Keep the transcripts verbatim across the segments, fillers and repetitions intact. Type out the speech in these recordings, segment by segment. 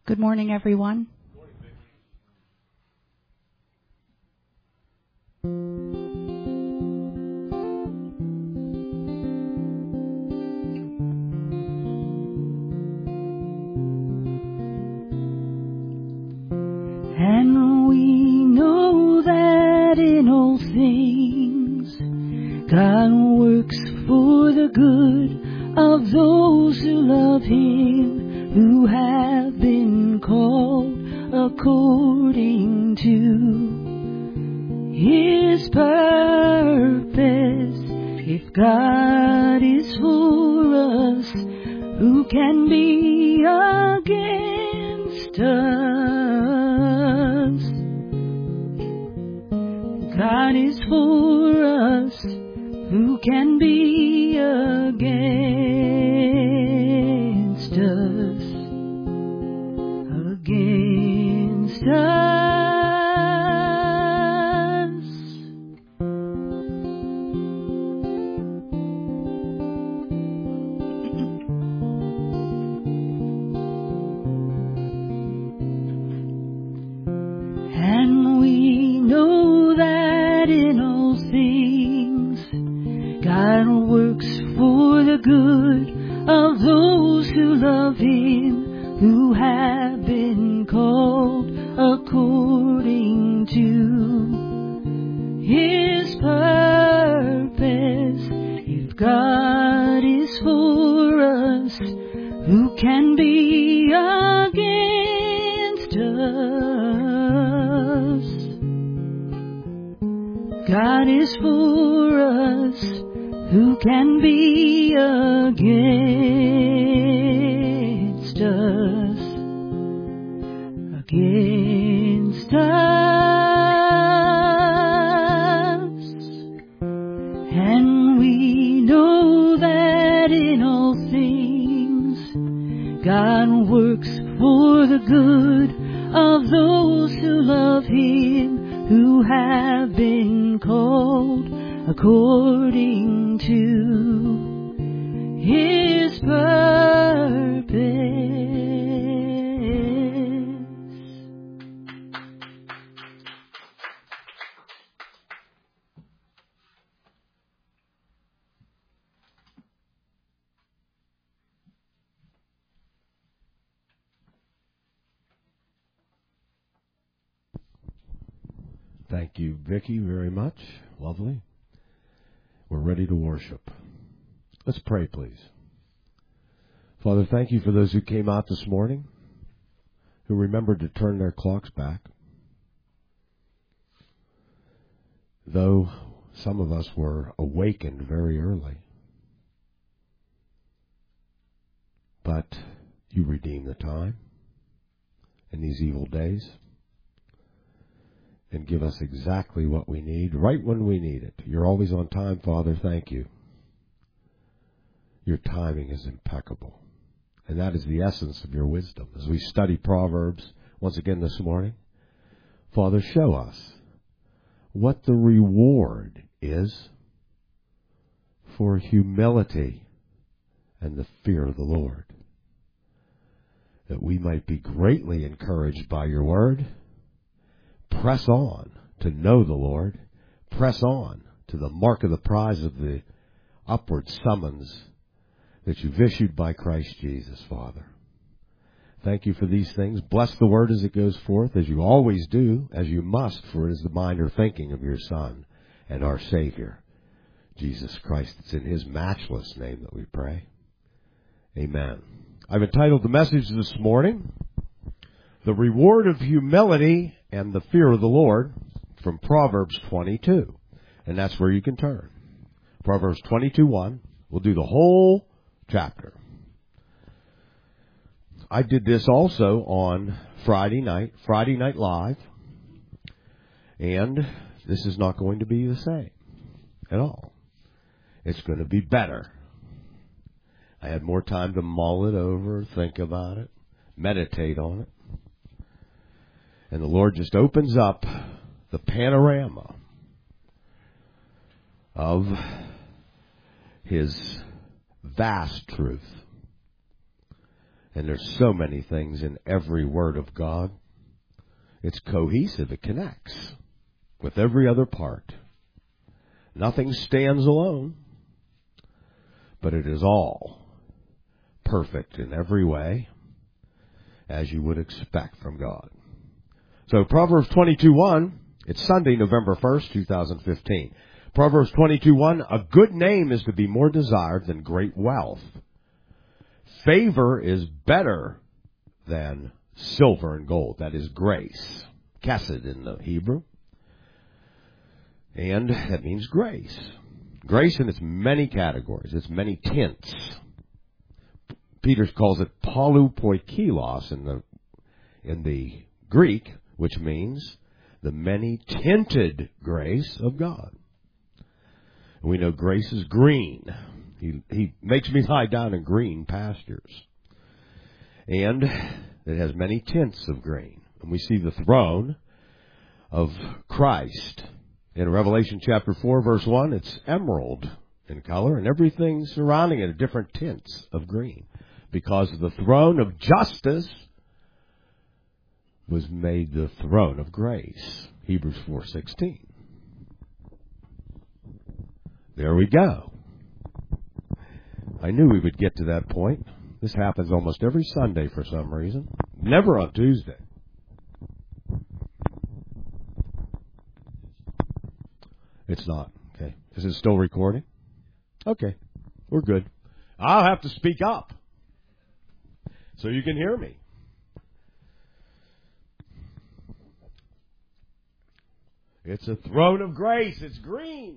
Good morning, everyone. And we know that in all things God works for the good of those who love Him, who have been called according to His purpose. If God is for us, who can be against us? God is for us, who can be against us? Against us. And we know that in all things God works for the good of those who love Him, who have been called according to His purpose. If God is for us, who can be against us? God is for us, who can be against us? Against us. And we know that in all things God works for the good of those who love Him, who have been called according to His purpose. Thank you, Vicki, very much. Lovely. We're ready to worship. Let's pray, please. Father, thank you for those who came out this morning, who remembered to turn their clocks back. Though some of us were awakened very early, but you redeem the time in these evil days and give us exactly what we need, right when we need it. You're always on time, Father. Thank you. Your timing is impeccable. And that is the essence of your wisdom. As we study Proverbs once again this morning, Father, show us what the reward is for humility and the fear of the Lord, that we might be greatly encouraged by your word. Press on to know the Lord. Press on to the mark of the prize of the upward summons that you've issued by Christ Jesus, Father. Thank you for these things. Bless the word as it goes forth, as you always do, as you must, for it is the mind or thinking of your Son and our Savior, Jesus Christ. It's in His matchless name that we pray. Amen. I've entitled the message this morning, The Reward of Humility and the Fear of the Lord, from Proverbs twenty-two. And that's where you can turn. Proverbs twenty-two one. We'll do the whole chapter. I did this also on Friday night, Friday Night Live. And this is not going to be the same at all. It's going to be better. I had more time to mull it over, think about it, meditate on it. And the Lord just opens up the panorama of His vast truth. And there's so many things in every word of God. It's cohesive. It connects with every other part. Nothing stands alone, but it is all perfect in every way, as you would expect from God. So Proverbs twenty-two one, it's Sunday, November first, twenty fifteen. Proverbs twenty-two one, a good name is to be more desired than great wealth. Favor is better than silver and gold. That is grace. Chesed in the Hebrew. And that means grace. Grace in its many categories, its many tints. Peter calls it palupoikilos in the in the Greek, which means the many tinted grace of God. And we know grace is green. He he makes me lie down in green pastures. And it has many tints of green. And we see the throne of Christ. In Revelation chapter four, verse one, it's emerald in color, and everything surrounding it are different tints of green. Because the throne of justice was made the throne of grace. Hebrews four sixteen. There we go. I knew we would get to that point. This happens almost every Sunday for some reason. Never on Tuesday. It's not. Okay. Is it still recording? Okay. We're good. I'll have to speak up so you can hear me. It's a throne of grace. It's green.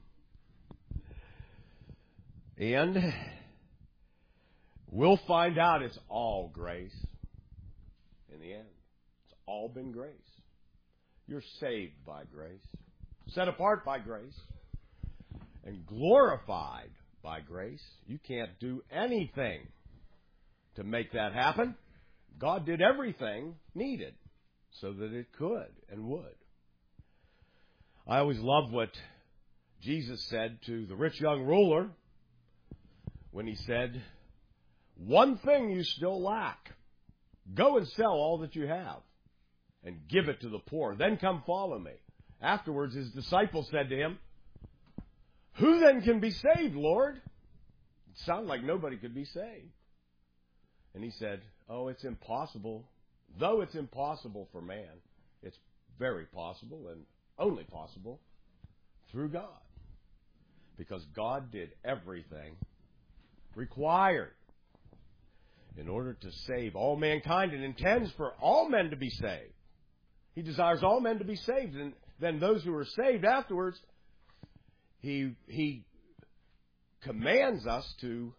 And we'll find out it's all grace in the end. It's all been grace. You're saved by grace, set apart by grace, and glorified by grace. You can't do anything to make that happen. God did everything needed so that it could and would. I always love what Jesus said to the rich young ruler when he said, one thing you still lack. Go and sell all that you have and give it to the poor. Then come follow me. Afterwards, his disciples said to him, who then can be saved, Lord? It sounded like nobody could be saved. And he said, oh, it's impossible. Though it's impossible for man, it's very possible and only possible through God. Because God did everything required in order to save all mankind and intends for all men to be saved. He desires all men to be saved. And then those who are saved afterwards, he, he commands us to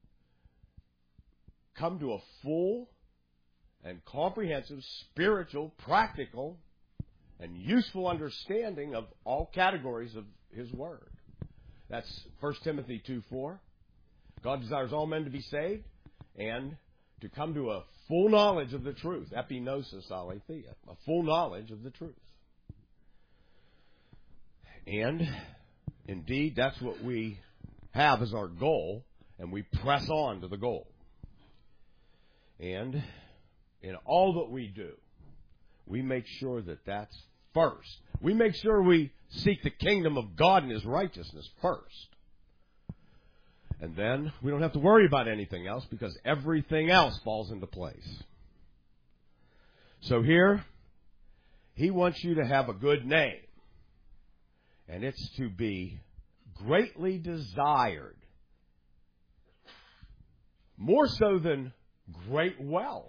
come to a full and comprehensive, spiritual, practical, and useful understanding of all categories of His Word. That's First Timothy two four. God desires all men to be saved and to come to a full knowledge of the truth. Epinosis aletheia. A full knowledge of the truth. And, indeed, that's what we have as our goal, and we press on to the goal. And in all that we do, we make sure that that's first. We make sure we seek the kingdom of God and His righteousness first. And then we don't have to worry about anything else because everything else falls into place. So here, He wants you to have a good name. And it's to be greatly desired. More so than great wealth.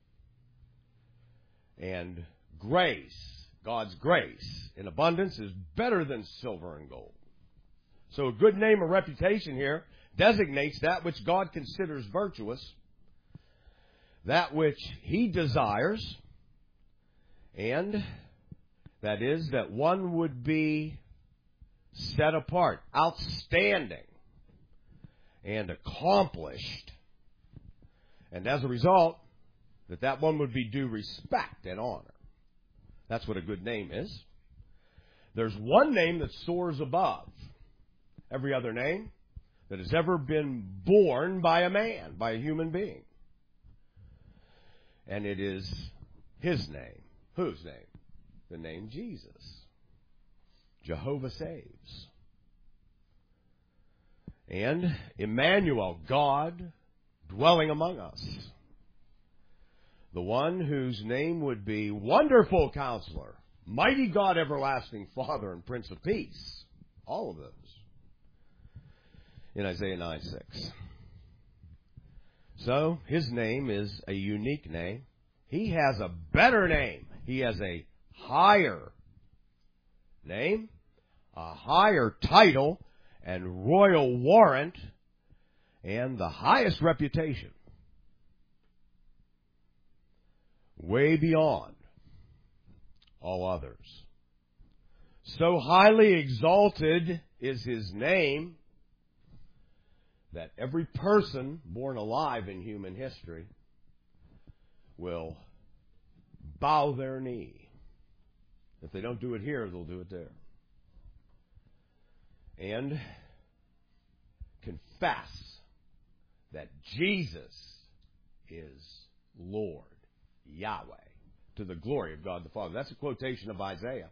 And grace, God's grace in abundance is better than silver and gold. So a good name or reputation here designates that which God considers virtuous, that which He desires, and that is that one would be set apart, outstanding, and accomplished. And as a result, that that one would be due respect and honor. That's what a good name is. There's one name that soars above every other name that has ever been born by a man, by a human being. And it is His name. Whose name? The name Jesus. Jehovah saves. And Emmanuel, God dwelling among us. The one whose name would be Wonderful Counselor, Mighty God, Everlasting Father, and Prince of Peace. All of those. In Isaiah nine six. So, His name is a unique name. He has a better name. He has a higher name, a higher title, and royal warrant, and the highest reputation. Way beyond all others. So highly exalted is His name that every person born alive in human history will bow their knee. If they don't do it here, they'll do it there. And confess that Jesus is Lord, Yahweh, to the glory of God the Father. That's a quotation of Isaiah.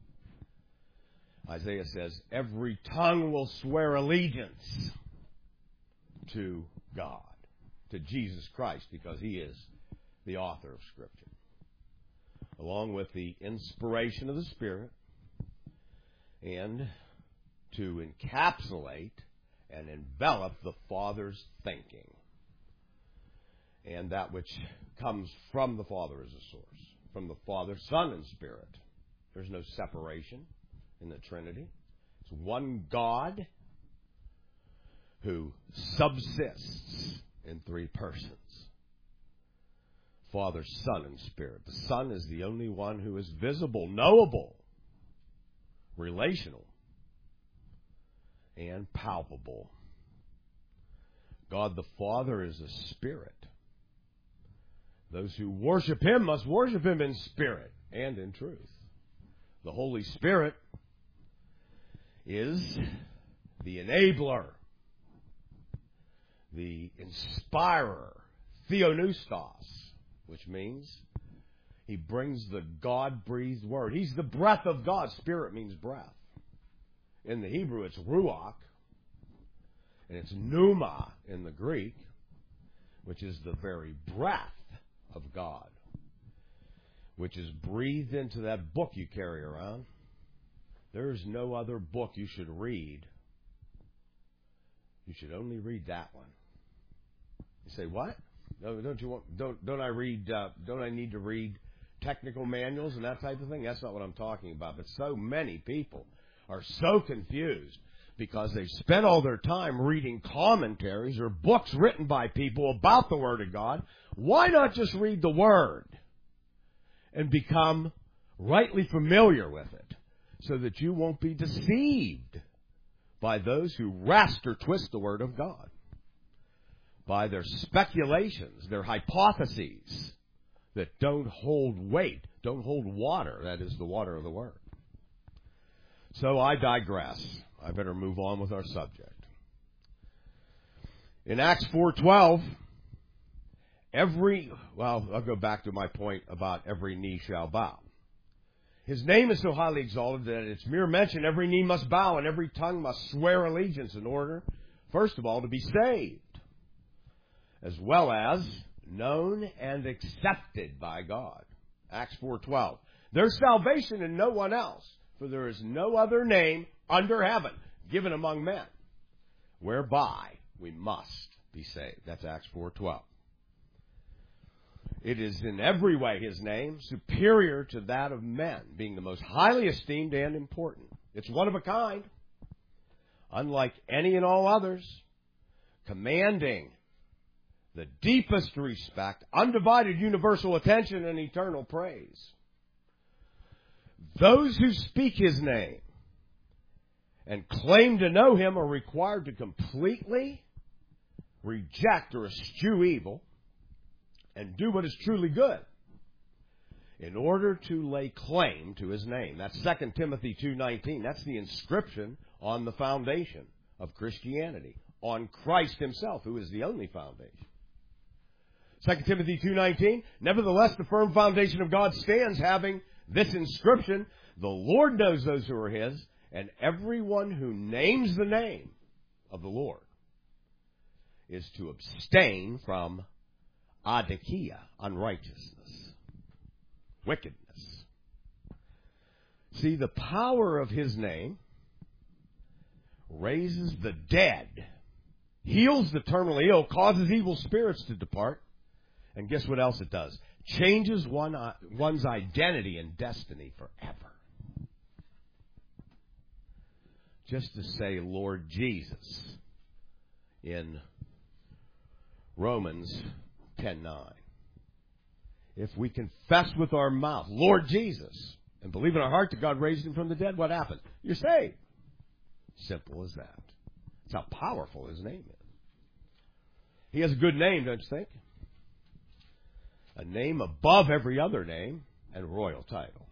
Isaiah says, every tongue will swear allegiance to God, to Jesus Christ, because He is the author of Scripture. Along with the inspiration of the Spirit, and to encapsulate and envelop the Father's thinking. And that which comes from the Father as a source. From the Father, Son, and Spirit. There's no separation in the Trinity. It's one God who subsists in three persons. Father, Son, and Spirit. The Son is the only one who is visible, knowable, relational, and palpable. God the Father is a spirit. Those who worship Him must worship Him in spirit and in truth. The Holy Spirit is the enabler, the inspirer, theonoustos, which means He brings the God-breathed word. He's the breath of God. Spirit means breath. In the Hebrew, it's ruach, and it's pneuma in the Greek, which is the very breath of God, which is breathed into that book you carry around. There is no other book you should read. You should only read that one. You say, what? No, don't you want? Don't don't I read? Uh, don't I need to read technical manuals and that type of thing? That's not what I'm talking about. But so many people are so confused because they've spent all their time reading commentaries or books written by people about the Word of God. Why not just read the Word and become rightly familiar with it so that you won't be deceived by those who wrest or twist the Word of God, by their speculations, their hypotheses that don't hold weight, don't hold water, that is the water of the Word. So I digress. I better move on with our subject. In Acts four twelve, every, well, I'll go back to my point about every knee shall bow. His name is so highly exalted that at its mere mention, every knee must bow and every tongue must swear allegiance in order, first of all, to be saved, as well as known and accepted by God. Acts four twelve. There's salvation in no one else, for there is no other name under heaven given among men whereby we must be saved. That's Acts four twelve. It is in every way His name, superior to that of men, being the most highly esteemed and important. It's one of a kind, unlike any and all others, commanding the deepest respect, undivided universal attention, and eternal praise. Those who speak His name and claim to know Him are required to completely reject or eschew evil and do what is truly good in order to lay claim to His name. That's Second Timothy two nineteen. That's the inscription on the foundation of Christianity, on Christ Himself, who is the only foundation. Second Timothy two nineteen, nevertheless, the firm foundation of God stands, having this inscription, the Lord knows those who are his, and everyone who names the name of the Lord is to abstain from adikia, unrighteousness, wickedness. See, the power of his name raises the dead, heals the terminally ill, causes evil spirits to depart, and guess what else it does? Changes one, uh, one's identity and destiny forever. Just to say Lord Jesus in Romans ten nine. If we confess with our mouth, Lord Jesus, and believe in our heart that God raised him from the dead, what happens? You're saved. Simple as that. That's how powerful his name is. He has a good name, don't you think? A name above every other name and royal title.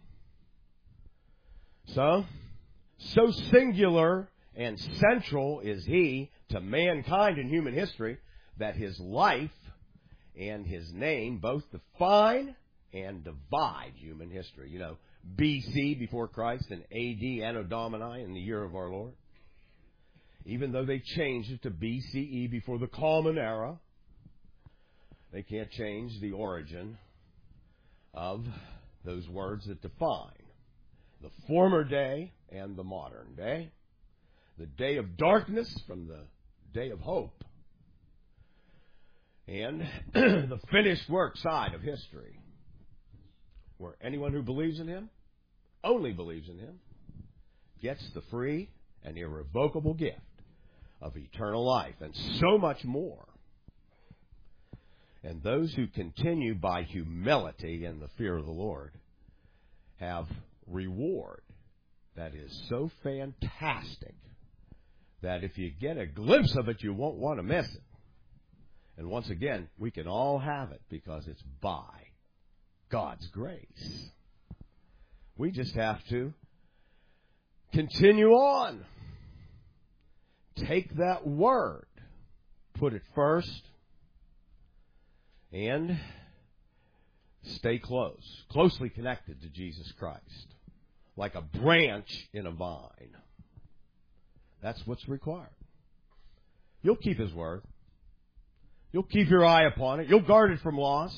So, so singular and central is he to mankind in human history that his life and his name both define and divide human history. You know, B C before Christ and A D Anno Domini in the year of our Lord. Even though they changed it to B C E before the Common Era, they can't change the origin of those words that define the former day and the modern day, the day of darkness from the day of hope, and the finished work side of history, where anyone who believes in him, only believes in him, gets the free and irrevocable gift of eternal life, and so much more. And those who continue by humility and the fear of the Lord have reward that is so fantastic that if you get a glimpse of it, you won't want to miss it. And once again, we can all have it because it's by God's grace. We just have to continue on. Take that word, put it first, and stay close, closely connected to Jesus Christ, like a branch in a vine. That's what's required. You'll keep his word. You'll keep your eye upon it. You'll guard it from loss.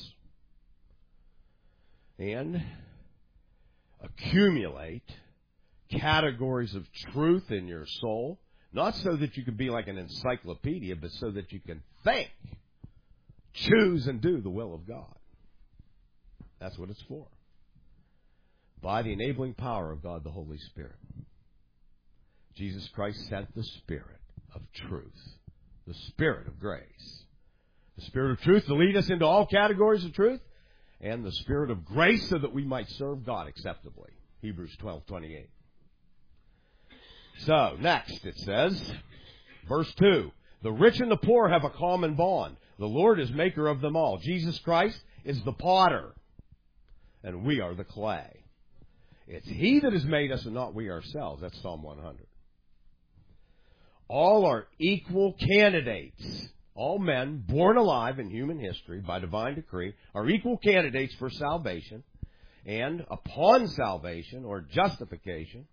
And accumulate categories of truth in your soul, not so that you can be like an encyclopedia, but so that you can think, choose, and do the will of God. That's what it's for. By the enabling power of God the Holy Spirit. Jesus Christ sent the Spirit of truth, the Spirit of grace, the Spirit of truth to lead us into all categories of truth, and the Spirit of grace so that we might serve God acceptably. Hebrews twelve twenty-eight. So, next it says, verse two, the rich and the poor have a common bond. The Lord is maker of them all. Jesus Christ is the potter, and we are the clay. It's he that has made us and not we ourselves. That's Psalm one hundred. All are equal candidates. All men born alive in human history by divine decree are equal candidates for salvation. And upon salvation or justification,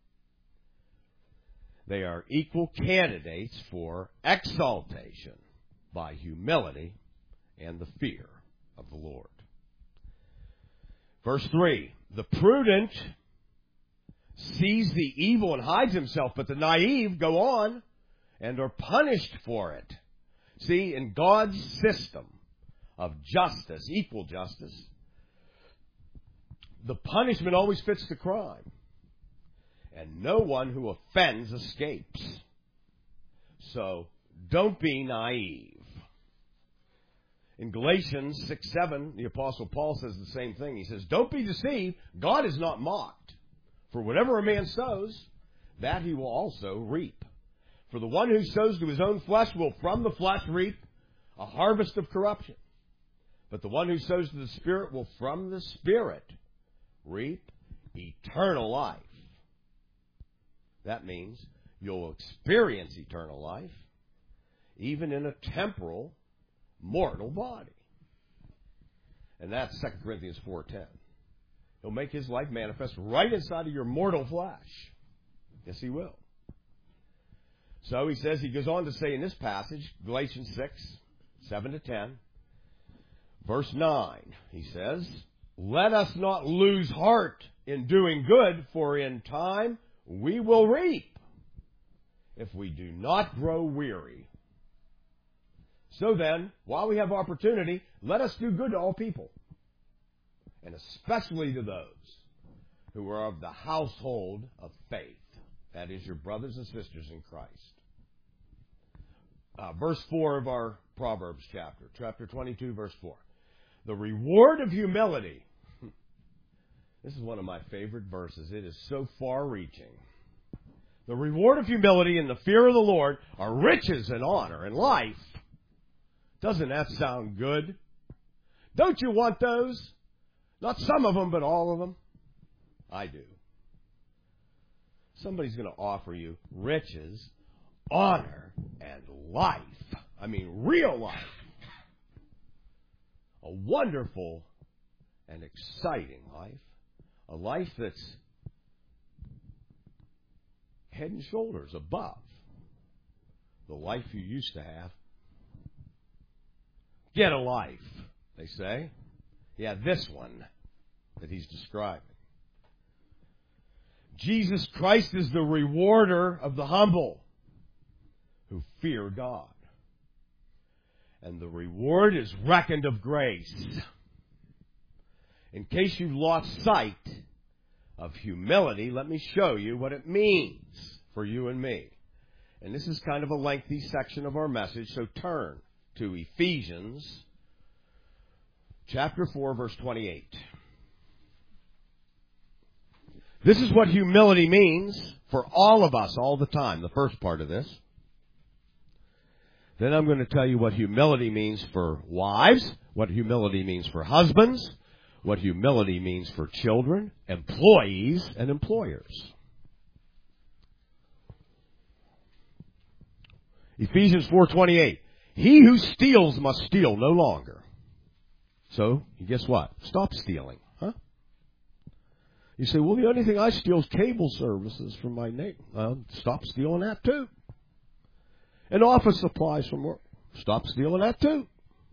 they are equal candidates for exaltation by humility and the fear of the Lord. Verse three, the prudent sees the evil and hides himself, but the naive go on and are punished for it. See, in God's system of justice, equal justice, the punishment always fits the crime. And no one who offends escapes. So, don't be naive. In Galatians six seven, the Apostle Paul says the same thing. He says, don't be deceived. God is not mocked. For whatever a man sows, that he will also reap. For the one who sows to his own flesh will from the flesh reap a harvest of corruption. But the one who sows to the Spirit will from the Spirit reap eternal life. That means you'll experience eternal life even in a temporal, mortal body. And that's Second Corinthians four ten. He'll make his life manifest right inside of your mortal flesh. Yes, he will. So he says, he goes on to say in this passage, Galatians six, seven to ten, verse nine, he says, let us not lose heart in doing good, for in time we will reap if we do not grow weary. So then, while we have opportunity, let us do good to all people, and especially to those who are of the household of faith. That is, your brothers and sisters in Christ. Uh, verse four of our Proverbs chapter, chapter twenty-two, verse four. The reward of humility. This is one of my favorite verses. It is so far-reaching. The reward of humility and the fear of the Lord are riches and honor and life. Doesn't that sound good? Don't you want those? Not some of them, but all of them. I do. Somebody's going to offer you riches, honor, and life. I mean, real life. A wonderful and exciting life. A life that's head and shoulders above the life you used to have. Get a life, they say. Yeah, this one that he's describing. Jesus Christ is the rewarder of the humble who fear God. And the reward is reckoned of grace. In case you've lost sight of humility, let me show you what it means for you and me. And this is kind of a lengthy section of our message, so turn to Ephesians chapter four, verse twenty-eight. This is what humility means for all of us all the time, the first part of this. Then I'm going to tell you what humility means for wives, what humility means for husbands, what humility means for children, employees, and employers. Ephesians four twenty-eight. He who steals must steal no longer. So, guess what? Stop stealing. Huh? You say, well, the only thing I steal is cable services from my neighbor. Well, stop stealing that too. And office supplies from work. Stop stealing that too.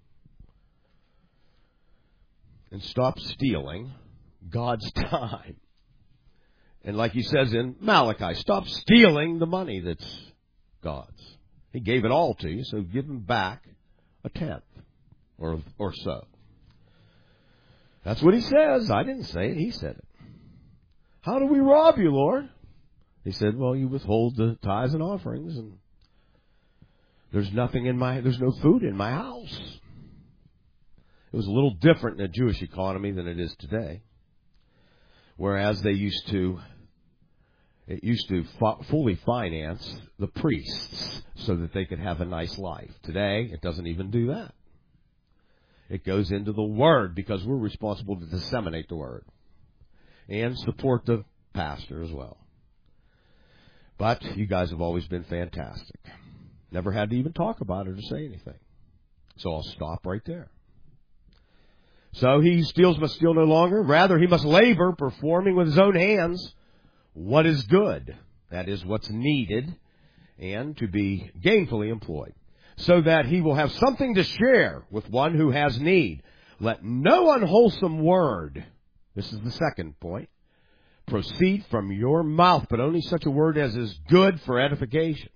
And stop stealing God's time. And like he says in Malachi, stop stealing the money that's God's. He gave it all to you, so give him back a tenth or or so. That's what he says. I didn't say it. He said it. How do we rob you, Lord? He said, well, you withhold the tithes and offerings, and there's nothing in my, there's no food in my house. It was a little different in the Jewish economy than it is today. Whereas they used to, it used to f- fully finance the priests so that they could have a nice life. Today, it doesn't even do that. It goes into the Word because we're responsible to disseminate the Word and support the pastor as well. But you guys have always been fantastic. Never had to even talk about it or say anything. So I'll stop right there. So he who steals must steal no longer. Rather, he must labor, performing with his own hands what is good. That is, what's needed, and to be gainfully employed, so that he will have something to share with one who has need. Let no unwholesome word, this is the second point, proceed from your mouth, but only such a word as is good for edification,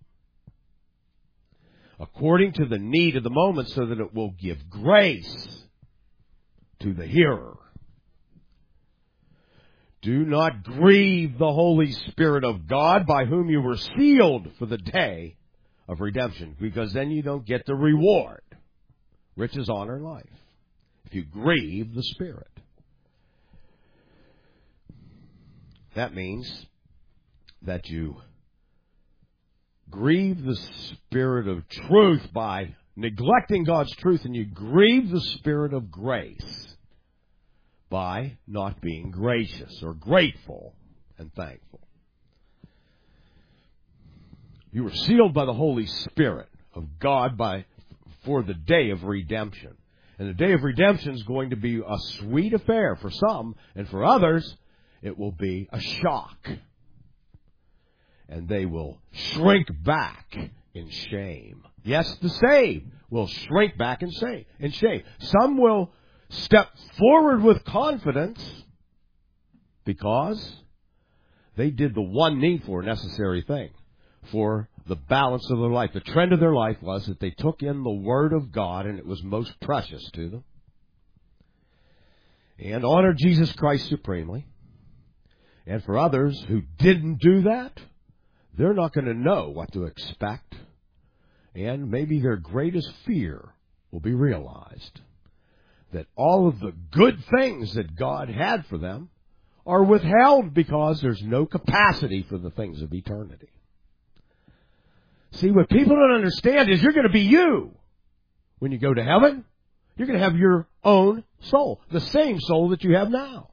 according to the need of the moment, so that it will give grace to the hearer. Do not grieve the Holy Spirit of God, by whom you were sealed for the day of redemption, because then you don't get the reward, riches, honor, and life, if you grieve the Spirit. That means that you grieve the Spirit of truth by neglecting God's truth, and you grieve the Spirit of grace by not being gracious or grateful and thankful. You were sealed by the Holy Spirit of God by for the day of redemption. And the day of redemption is going to be a sweet affair for some, and for others, it will be a shock. And they will shrink back in shame. Yes, the saved will shrink back in shame. In shame. Some will step forward with confidence because they did the one needful or necessary thing for the balance of their life. The trend of their life was that they took in the Word of God, and it was most precious to them, and honored Jesus Christ supremely. And for others who didn't do that, they're not going to know what to expect, and maybe their greatest fear will be realized, that all of the good things that God had for them are withheld because there's no capacity for the things of eternity. See, what people don't understand is you're going to be you when you go to heaven. You're going to have your own soul, the same soul that you have now.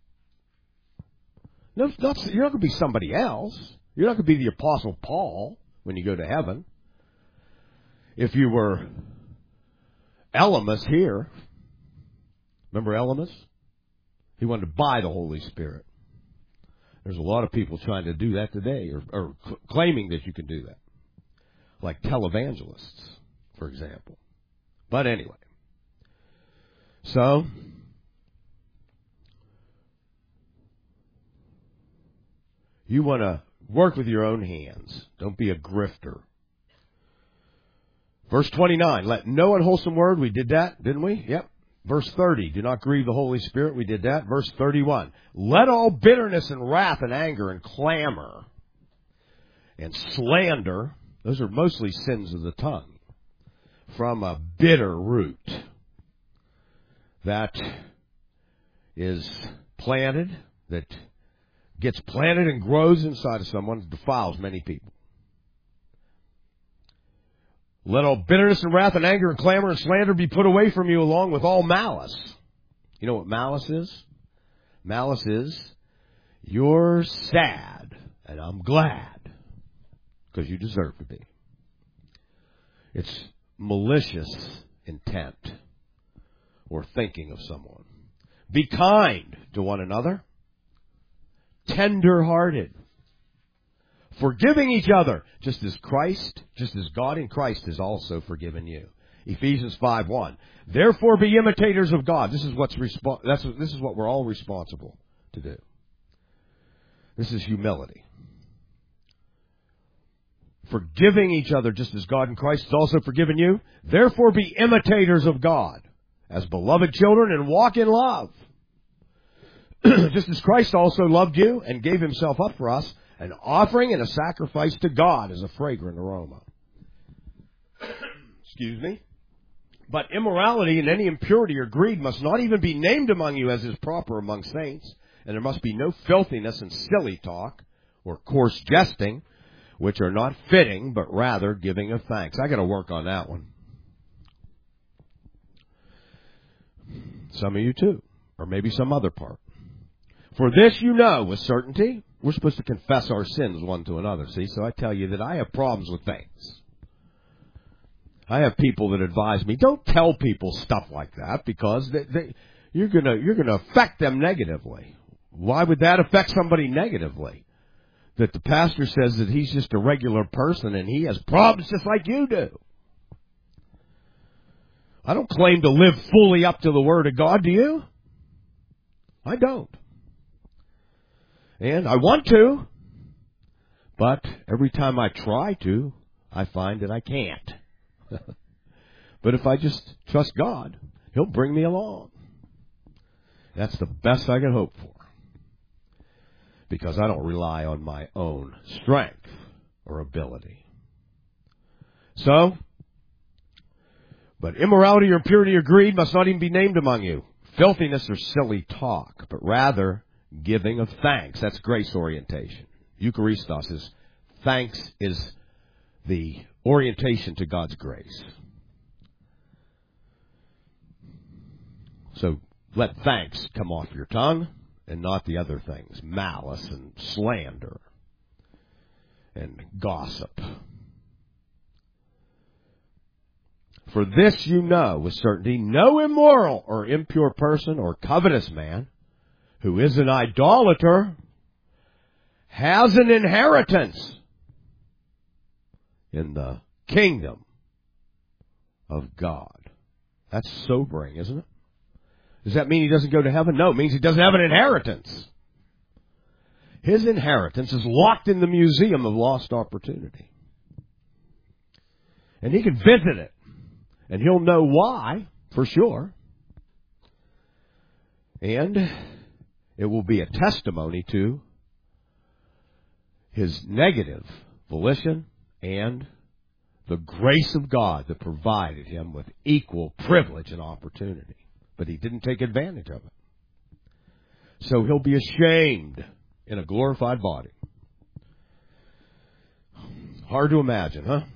No, not, you're not going to be somebody else. You're not going to be the Apostle Paul when you go to heaven. If you were Elymas here, remember Elymas? He wanted to buy the Holy Spirit. There's a lot of people trying to do that today, or, or cl- claiming that you can do that, like televangelists, for example. But anyway, so you want to work with your own hands. Don't be a grifter. Verse twenty-nine, let no unwholesome word, we did that, didn't we? Yep. Verse thirty, do not grieve the Holy Spirit, we did that. Verse thirty-one, let all bitterness and wrath and anger and clamor and slander, those are mostly sins of the tongue, from a bitter root that is planted, that gets planted and grows inside of someone, defiles many people. Let all bitterness and wrath and anger and clamor and slander be put away from you along with all malice. You know what malice is? Malice is, you're sad and I'm glad because you deserve to be. It's malicious intent or thinking of someone. Be kind to one another, tender-hearted, forgiving each other, just as Christ, just as God in Christ has also forgiven you. Ephesians five one. Therefore be imitators of God. This is what's respo- that's what, this is what we're all responsible to do. This is humility. Forgiving each other just as God in Christ has also forgiven you. Therefore be imitators of God as beloved children and walk in love. Just as Christ also loved you and gave himself up for us, an offering and a sacrifice to God as a fragrant aroma. Excuse me. But immorality and any impurity or greed must not even be named among you as is proper among saints. And there must be no filthiness and silly talk or coarse jesting, which are not fitting, but rather giving of thanks. I got to work on that one. Some of you too, or maybe some other part. For this you know with certainty. We're supposed to confess our sins one to another, see? So I tell you that I have problems with things. I have people that advise me, don't tell people stuff like that because they, they, you're going to you're gonna affect them negatively. Why would that affect somebody negatively? That the pastor says that he's just a regular person and he has problems just like you do. I don't claim to live fully up to the Word of God, do you? I don't. And I want to, but every time I try to, I find that I can't. But if I just trust God, He'll bring me along. That's the best I can hope for. Because I don't rely on my own strength or ability. So, but immorality or impurity or greed must not even be named among you. Filthiness or silly talk, but rather giving of thanks. That's grace orientation. Eucharistos is thanks is the orientation to God's grace. So let thanks come off your tongue and not the other things. Malice and slander and gossip. For this you know with certainty, no immoral or impure person or covetous man who is an idolater has an inheritance in the kingdom of God. That's sobering, isn't it? Does that mean he doesn't go to heaven? No, it means he doesn't have an inheritance. His inheritance is locked in the museum of lost opportunity. And he can visit it. And he'll know why, for sure. And it will be a testimony to his negative volition and the grace of God that provided him with equal privilege and opportunity. But he didn't take advantage of it. So he'll be ashamed in a glorified body. Hard to imagine, huh?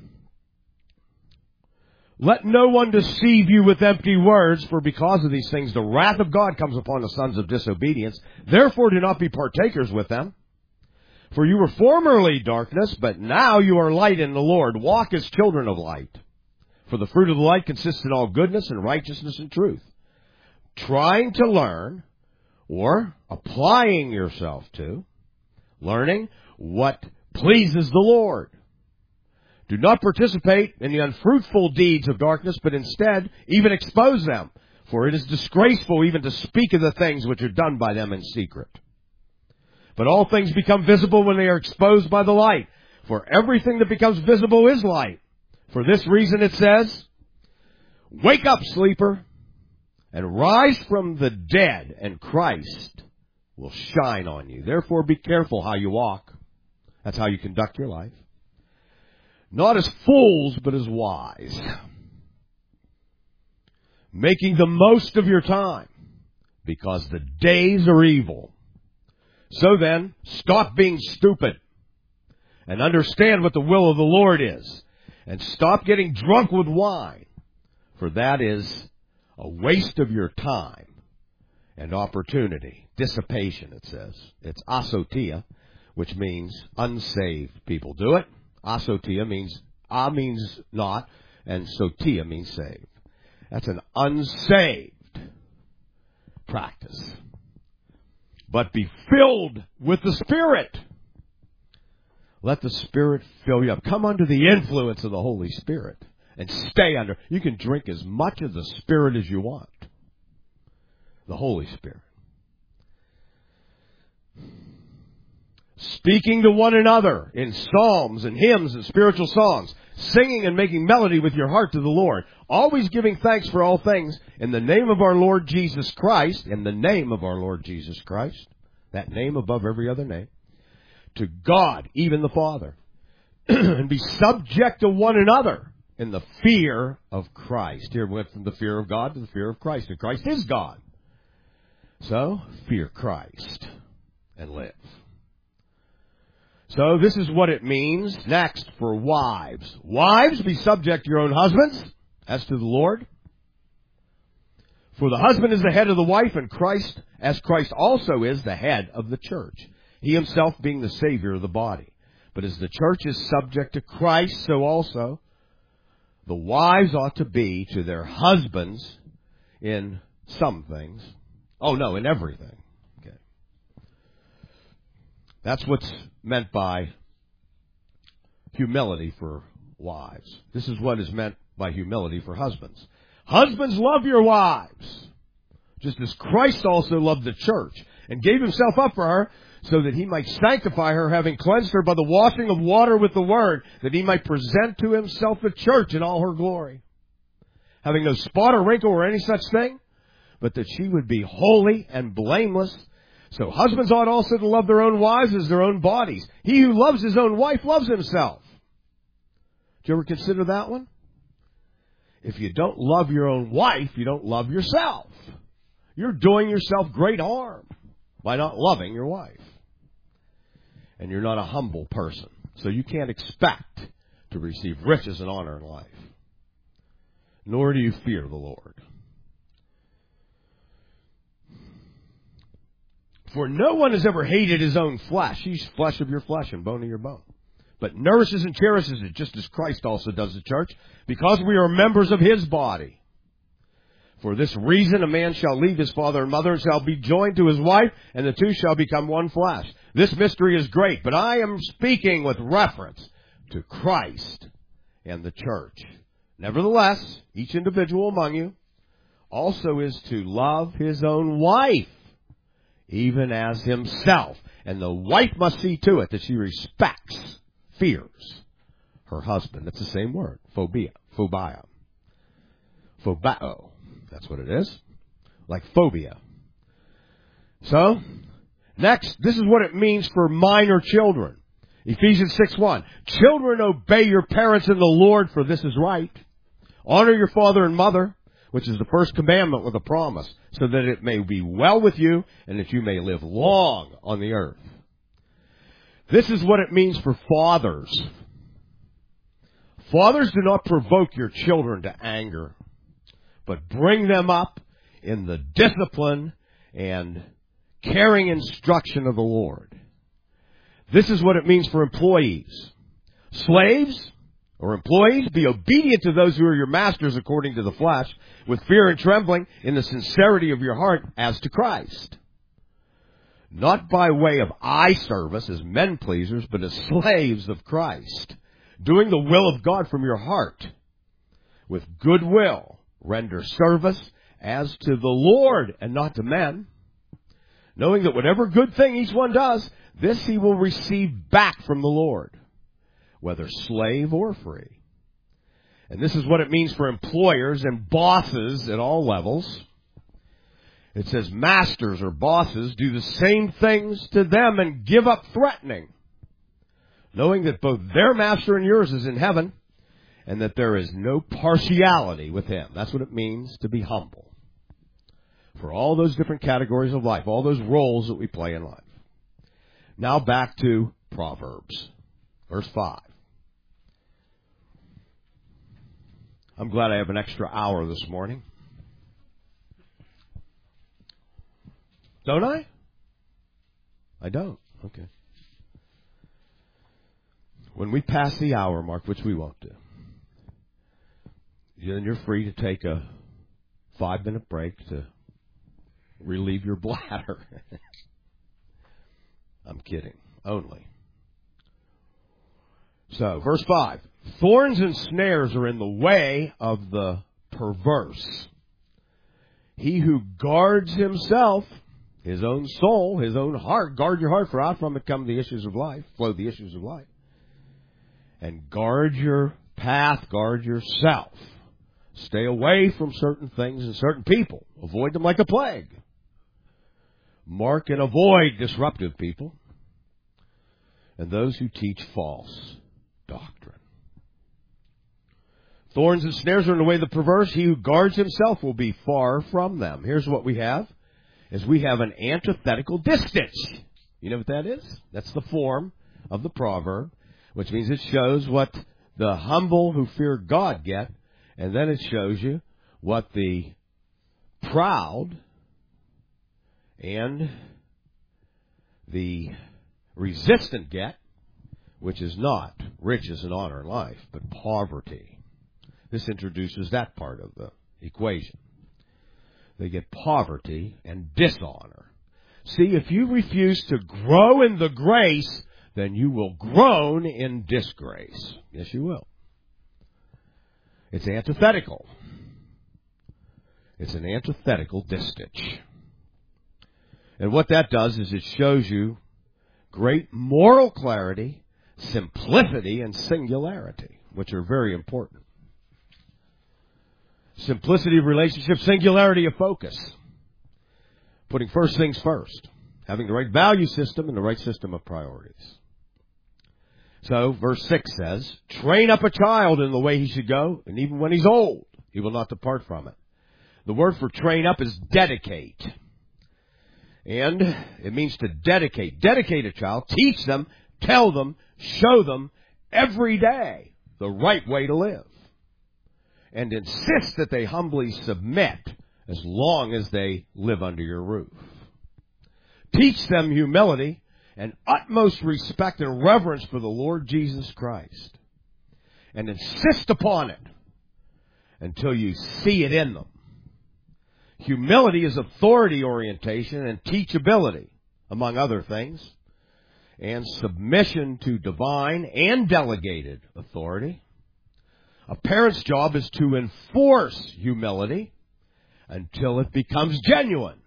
Let no one deceive you with empty words, for because of these things the wrath of God comes upon the sons of disobedience. Therefore do not be partakers with them. For you were formerly darkness, but now you are light in the Lord. Walk as children of light. For the fruit of the light consists in all goodness and righteousness and truth. Trying to learn, or applying yourself to, learning what pleases the Lord. Do not participate in the unfruitful deeds of darkness, but instead even expose them. For it is disgraceful even to speak of the things which are done by them in secret. But all things become visible when they are exposed by the light. For everything that becomes visible is light. For this reason it says, wake up, sleeper, and rise from the dead, and Christ will shine on you. Therefore be careful how you walk. That's how you conduct your life. Not as fools, but as wise. Making the most of your time, because the days are evil. So then, stop being stupid, and understand what the will of the Lord is. And stop getting drunk with wine, for that is a waste of your time and opportunity. Dissipation, it says. It's asotia, which means unsaved people do it. Asotia means, a means not, and sotia means saved. That's an unsaved practice. But be filled with the Spirit. Let the Spirit fill you up. Come under the influence of the Holy Spirit and stay under. You can drink as much of the Spirit as you want. The Holy Spirit. Speaking to one another in psalms and hymns and spiritual songs, singing and making melody with your heart to the Lord, always giving thanks for all things in the name of our Lord Jesus Christ, in the name of our Lord Jesus Christ, that name above every other name, to God, even the Father, and be subject to one another in the fear of Christ. Here we went from the fear of God to the fear of Christ, and Christ is God. So, fear Christ and live. So this is what it means next for wives. Wives, be subject to your own husbands as to the Lord. For the husband is the head of the wife, and Christ, as Christ also is the head of the church, he himself being the Savior of the body. But as the church is subject to Christ, so also the wives ought to be to their husbands in some things. Oh, no, in everything. Okay. That's what's meant by humility for wives. This is what is meant by humility for husbands. Husbands, love your wives, just as Christ also loved the church and gave himself up for her, so that he might sanctify her, having cleansed her by the washing of water with the word, that he might present to himself the church in all her glory, having no spot or wrinkle or any such thing, but that she would be holy and blameless. So husbands ought also to love their own wives as their own bodies. He who loves his own wife loves himself. Did you ever consider that one? If you don't love your own wife, you don't love yourself. You're doing yourself great harm by not loving your wife. And you're not a humble person, so you can't expect to receive riches and honor in life. Nor do you fear the Lord. For no one has ever hated his own flesh. He's flesh of your flesh and bone of your bone. but nourishes and cherishes it, just as Christ also does the church, because we are members of his body. For this reason, a man shall leave his father and mother and shall be joined to his wife, and the two shall become one flesh. This mystery is great, but I am speaking with reference to Christ and the church. Nevertheless, each individual among you also is to love his own wife, even as himself. And the wife must see to it that she respects, fears her husband. That's the same word, phobia, phobia, phobao. That's what it is, like phobia. So, next, this is what it means for minor children. Ephesians six one. Children, obey your parents in the Lord, for this is right. Honor your father and mother, which is the first commandment with a promise, so that it may be well with you and that you may live long on the earth. This is what it means for fathers. Fathers, do not provoke your children to anger, but bring them up in the discipline and caring instruction of the Lord. This is what it means for employees. Slaves or employees, be obedient to those who are your masters according to the flesh, with fear and trembling in the sincerity of your heart as to Christ. Not by way of eye service as men pleasers, but as slaves of Christ, doing the will of God from your heart. With good will, render service as to the Lord and not to men, knowing that whatever good thing each one does, this he will receive back from the Lord, whether slave or free. And this is what it means for employers and bosses at all levels. It says, masters or bosses, do the same things to them and give up threatening, knowing that both their master and yours is in heaven, and that there is no partiality with him. That's what it means to be humble. For all those different categories of life, all those roles that we play in life. Now back to Proverbs, verse five. I'm glad I have an extra hour this morning. Don't I? I don't. Okay. When we pass the hour mark, which we won't do, then you're free to take a five-minute break to relieve your bladder. I'm kidding. Only. So, verse five. Thorns and snares are in the way of the perverse. He who guards himself, his own soul, his own heart, guard your heart, for out from it come the issues of life, flow the issues of life. And guard your path, guard yourself. Stay away from certain things and certain people. Avoid them like the plague. Mark and avoid disruptive people and those who teach false doctrine. Thorns and snares are in the way of the perverse. He who guards himself will be far from them. Here's what we have, is we have an antithetical distance. You know what that is? That's the form of the proverb, which means it shows what the humble who fear God get, and then it shows you what the proud and the resistant get, which is not riches and honor in life, but poverty. This introduces that part of the equation. They get poverty and dishonor. See, if you refuse to grow in the grace, then you will groan in disgrace. Yes, you will. It's antithetical. It's an antithetical distich. And what that does is it shows you great moral clarity, simplicity, and singularity, which are very important. Simplicity of relationship, singularity of focus. Putting first things first. Having the right value system and the right system of priorities. So, verse six says, train up a child in the way he should go, and even when he's old, he will not depart from it. The word for train up is dedicate. And it means to dedicate. Dedicate a child, teach them, tell them, show them every day the right way to live. And insist that they humbly submit as long as they live under your roof. Teach them humility and utmost respect and reverence for the Lord Jesus Christ. And insist upon it until you see it in them. Humility is authority orientation and teachability, among other things, and submission to divine and delegated authority. A parent's job is to enforce humility until it becomes genuine.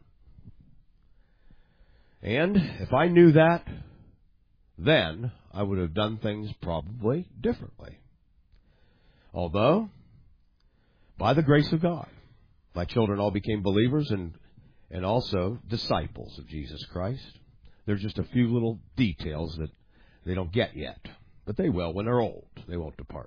And if I knew that, then I would have done things probably differently. Although, by the grace of God, my children all became believers and, and also disciples of Jesus Christ. There's just a few little details that they don't get yet, but they will when they're old. They won't depart.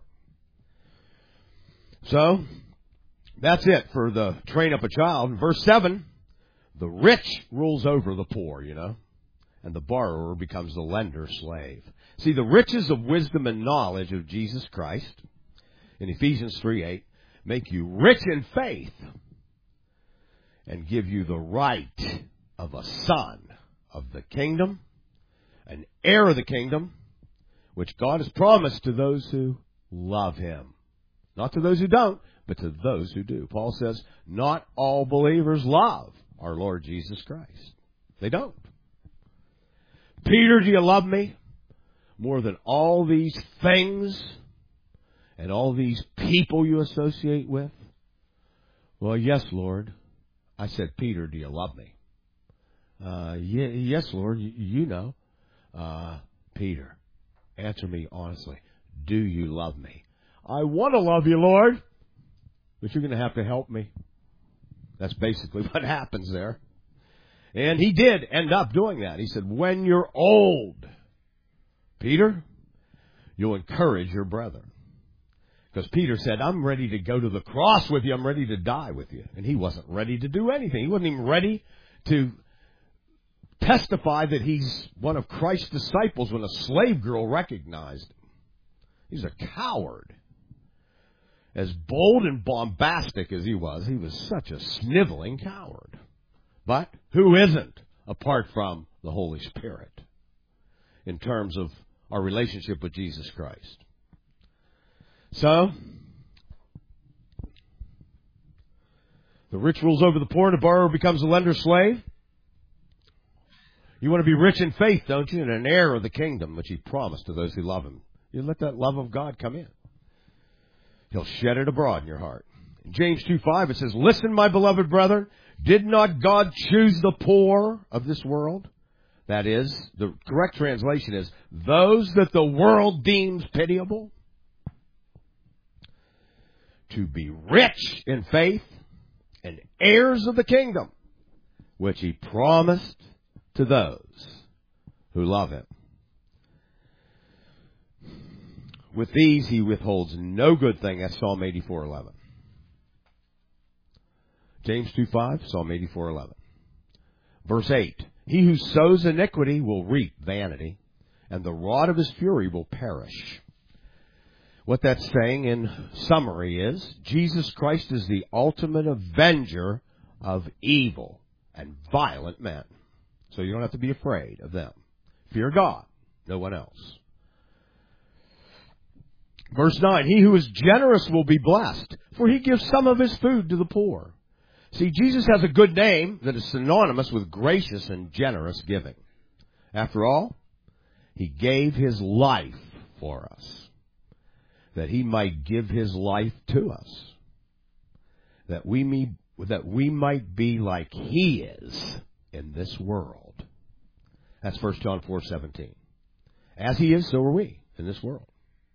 So, that's it for the train up a child. In verse seven, the rich rules over the poor, you know, and the borrower becomes the lender's slave. See, the riches of wisdom and knowledge of Jesus Christ, in Ephesians three eight, make you rich in faith and give you the right of a son of the kingdom, an heir of the kingdom, which God has promised to those who love him. Not to those who don't, but to those who do. Paul says, not all believers love our Lord Jesus Christ. They don't. Peter, do you love me more than all these things and all these people you associate with? Well, yes, Lord. I said, Peter, do you love me? Uh, yeah, yes, Lord, you, you know. Uh, Peter, answer me honestly. Do you love me? I want to love you, Lord, but you're going to have to help me. That's basically what happens there. And he did end up doing that. He said, when you're old, Peter, you'll encourage your brethren. Because Peter said, I'm ready to go to the cross with you. I'm ready to die with you. And he wasn't ready to do anything. He wasn't even ready to testify that he's one of Christ's disciples when a slave girl recognized him. He's a coward. As bold and bombastic as he was, he was such a sniveling coward. But who isn't, apart from the Holy Spirit, in terms of our relationship with Jesus Christ? So, the rich rules over the poor, and the borrower becomes a lender's slave. You want to be rich in faith, don't you? And an heir of the kingdom, which he promised to those who love him. You let that love of God come in. He'll shed it abroad in your heart. In James two five, it says, listen, my beloved brethren, did not God choose the poor of this world? That is, the correct translation is, those that the world deems pitiable, to be rich in faith and heirs of the kingdom, which he promised to those who love him. With these he withholds no good thing. That's Psalm eighty-four eleven. James two five, Psalm eighty-four eleven. Verse eight. He who sows iniquity will reap vanity, and the rod of his fury will perish. What that's saying in summary is, Jesus Christ is the ultimate avenger of evil and violent men. So you don't have to be afraid of them. Fear God, no one else. Verse nine, he who is generous will be blessed, for he gives some of his food to the poor. See, Jesus has a good name that is synonymous with gracious and generous giving. After all, he gave his life for us, that he might give his life to us, that we, may, that we might be like he is in this world. That's First John four seventeen. As he is, so are we in this world.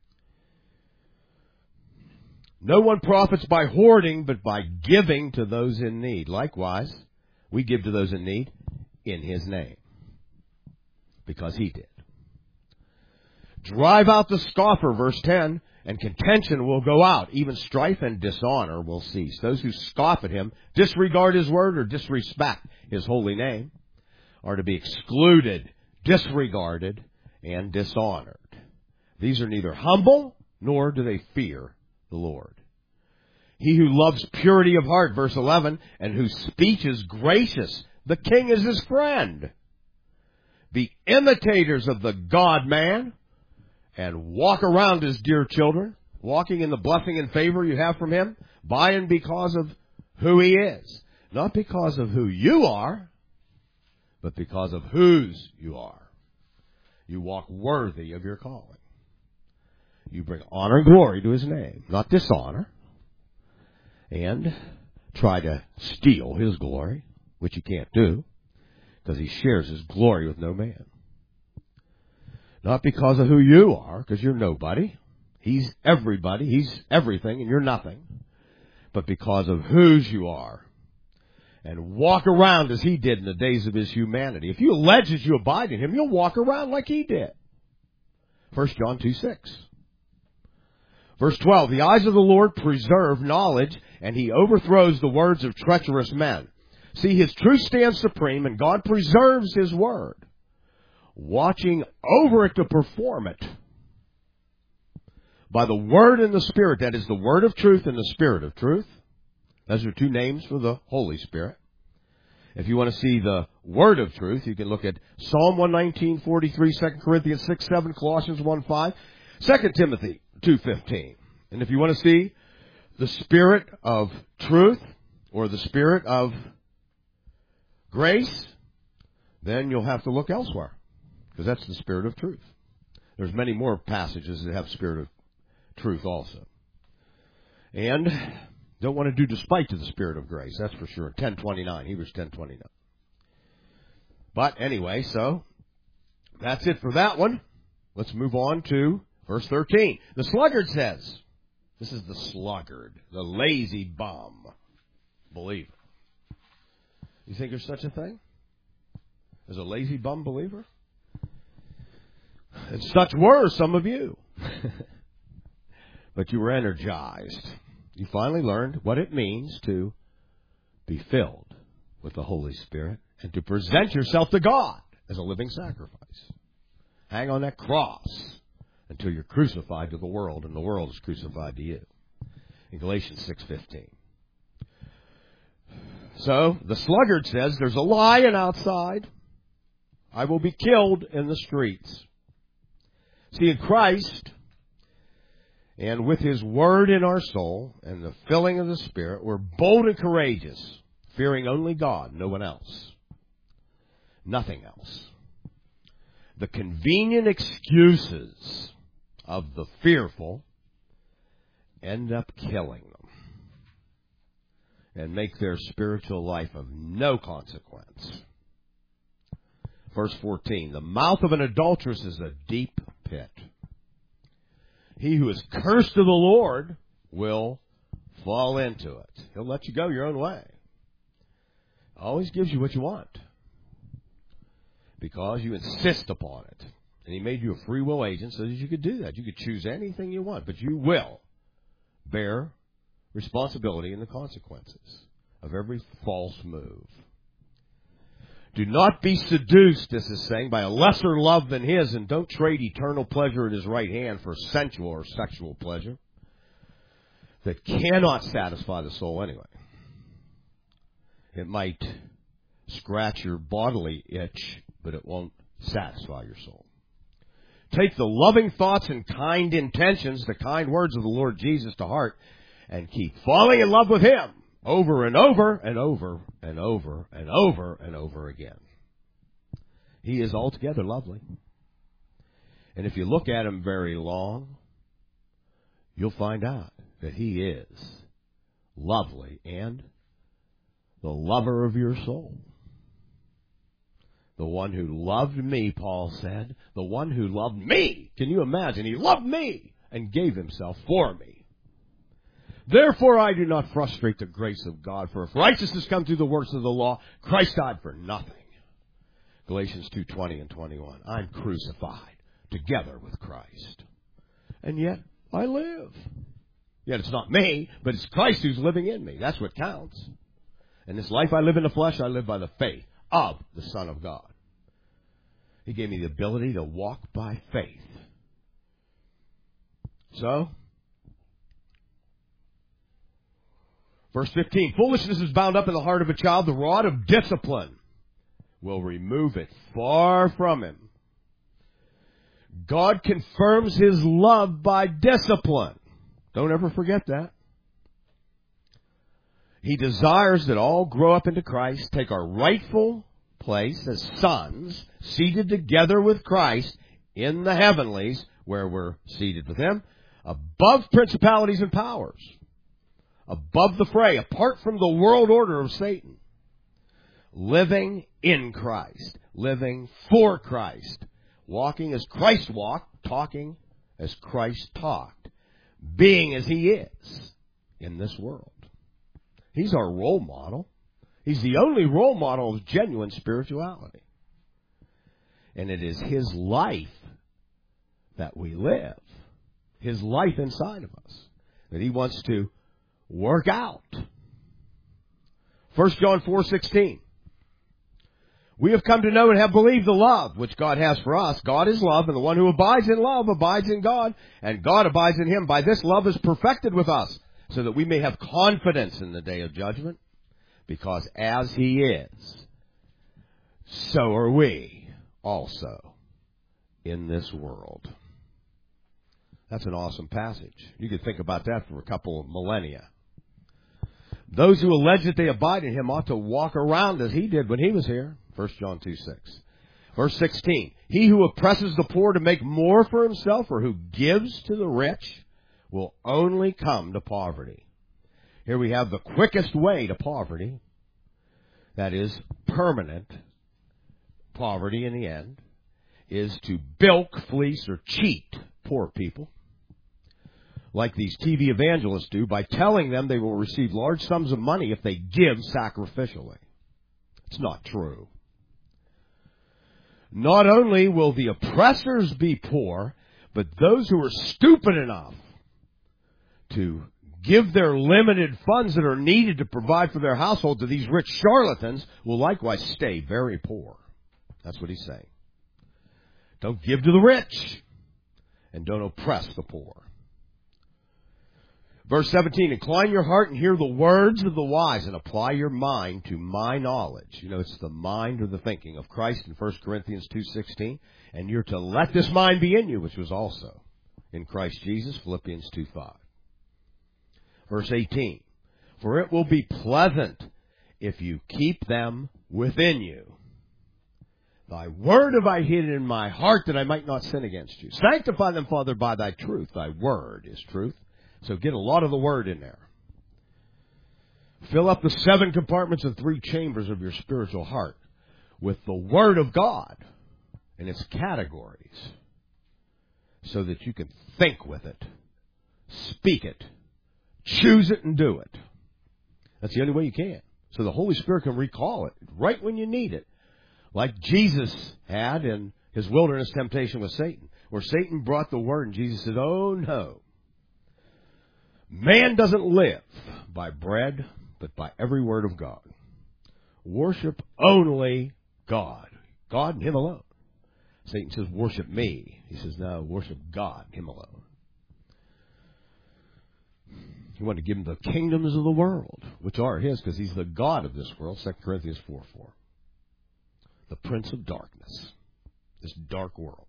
No one profits by hoarding, but by giving to those in need. Likewise, we give to those in need in his name, because he did. Drive out the scoffer, verse ten, and contention will go out. Even strife and dishonor will cease. Those who scoff at him, disregard his word, or disrespect his holy name, are to be excluded, disregarded, and dishonored. These are neither humble, nor do they fear the Lord. He who loves purity of heart, verse eleven, and whose speech is gracious, the king is his friend. Be imitators of the God-man and walk around as dear children, walking in the blessing and favor you have from Him by and because of who He is. Not because of who you are, but because of whose you are. You walk worthy of your calling. You bring honor and glory to His name, not dishonor, and try to steal His glory, which you can't do, because He shares His glory with no man. Not because of who you are, because you're nobody. He's everybody. He's everything, and you're nothing. But because of whose you are. And walk around as He did in the days of His humanity. If you allege that you abide in Him, you'll walk around like He did. First John two six. Verse twelve, the eyes of the Lord preserve knowledge, and He overthrows the words of treacherous men. See, His truth stands supreme, and God preserves His word, watching over it to perform it by the word and the Spirit. That is the word of truth and the Spirit of truth. Those are two names for the Holy Spirit. If you want to see the word of truth, you can look at Psalm one nineteen, forty-three, Second Corinthians six, seven, Colossians one, five, Second Timothy two fifteen. And if you want to see the Spirit of truth or the Spirit of grace, then you'll have to look elsewhere, because that's the Spirit of truth. There's many more passages that have Spirit of truth also. And don't want to do despite to the Spirit of grace, that's for sure. ten twenty-nine, Hebrews ten twenty-nine. But anyway, so that's it for that one. Let's move on to verse thirteen. The sluggard says, this is the sluggard, the lazy bum believer. You think there's such a thing as a lazy bum believer? And such were some of you. But you were energized. You finally learned what it means to be filled with the Holy Spirit and to present yourself to God as a living sacrifice. Hang on that cross until you're crucified to the world and the world is crucified to you. In Galatians six fifteen. So, the sluggard says, there's a lion outside. I will be killed in the streets. See, in Christ, and with His word in our soul, and the filling of the Spirit, we're bold and courageous, fearing only God, no one else. Nothing else. The convenient excuses of the fearful end up killing them and make their spiritual life of no consequence. Verse fourteen, the mouth of an adulteress is a deep pit. He who is cursed of the Lord will fall into it. He'll let you go your own way. Always gives you what you want because you insist upon it. And He made you a free will agent so that you could do that. You could choose anything you want, but you will bear responsibility in the consequences of every false move. Do not be seduced, this is saying, by a lesser love than His, and don't trade eternal pleasure at His right hand for sensual or sexual pleasure that cannot satisfy the soul anyway. It might scratch your bodily itch, but it won't satisfy your soul. Take the loving thoughts and kind intentions, the kind words of the Lord Jesus to heart, and keep falling in love with Him over and over and over and over and over and over again. He is altogether lovely. And if you look at Him very long, you'll find out that He is lovely and the lover of your soul. The one who loved me, Paul said, the one who loved me. Can you imagine? He loved me and gave Himself for me. Therefore I do not frustrate the grace of God, for if righteousness come through the works of the law, Christ died for nothing. Galatians two twenty and twenty-one. I'm crucified together with Christ. And yet I live. Yet it's not me, but it's Christ who's living in me. That's what counts. And this life I live in the flesh, I live by the faith of the Son of God. He gave me the ability to walk by faith. So, verse fifteen, foolishness is bound up in the heart of a child, the rod of discipline will remove it far from him. God confirms his love by discipline. Don't ever forget that. He desires that all grow up into Christ, take our rightful place as sons, seated together with Christ in the heavenlies, where we're seated with him, above principalities and powers, above the fray, apart from the world order of Satan, living in Christ, living for Christ, walking as Christ walked, talking as Christ talked, being as he is in this world. He's our role model. He's the only role model of genuine spirituality. And it is his life that we live, his life inside of us, that he wants to work out. First John four sixteen. We have come to know and have believed the love which God has for us. God is love, and the one who abides in love abides in God, and God abides in him. By this love is perfected with us, so that we may have confidence in the day of judgment, because as he is, so are we also in this world. That's an awesome passage. You could think about that for a couple of millennia. Those who allege that they abide in him ought to walk around as he did when he was here. First John two six. Verse sixteen. He who oppresses the poor to make more for himself, or who gives to the rich, will only come to poverty. Here we have the quickest way to poverty. That is permanent poverty in the end, is to bilk, fleece, or cheat poor people, like these T V evangelists do, by telling them they will receive large sums of money if they give sacrificially. It's not true. Not only will the oppressors be poor, but those who are stupid enough to give their limited funds that are needed to provide for their household to these rich charlatans will likewise stay very poor. That's what he's saying. Don't give to the rich, and don't oppress the poor. Verse seventeen, incline your heart and hear the words of the wise, and apply your mind to my knowledge. You know, it's the mind or the thinking of Christ in First Corinthians two sixteen. And you're to let this mind be in you, which was also in Christ Jesus, Philippians two five. Verse eighteen, for it will be pleasant if you keep them within you. Thy word have I hidden in my heart, that I might not sin against you. Sanctify them, Father, by thy truth. Thy word is truth. So get a lot of the word in there. Fill up the seven compartments and three chambers of your spiritual heart with the word of God and its categories, so that you can think with it, speak it, choose it, and do it. That's the only way you can. So the Holy Spirit can recall it right when you need it, like Jesus had in his wilderness temptation with Satan, where Satan brought the word and Jesus said, oh no. Man doesn't live by bread, but by every word of God. Worship only God. God and him alone. Satan says, worship me. He says, no, worship God, him alone. He wanted to give him the kingdoms of the world, which are his, because he's the God of this world. Second Corinthians four four. The prince of darkness. This dark world.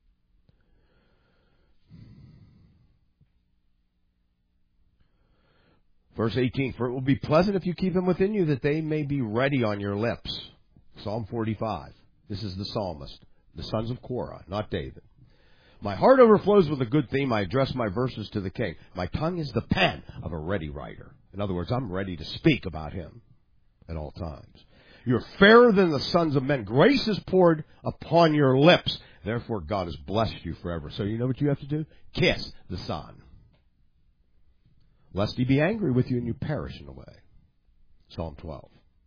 Verse eighteen, for it will be pleasant if you keep them within you, that they may be ready on your lips. Psalm forty-five. This is the psalmist, the sons of Korah, not David. My heart overflows with a good theme. I address my verses to the king. My tongue is the pen of a ready writer. In other words, I'm ready to speak about him at all times. You're fairer than the sons of men. Grace is poured upon your lips. Therefore, God has blessed you forever. So you know what you have to do? Kiss the Son, lest he be angry with you and you perish in a way. Psalm twelve.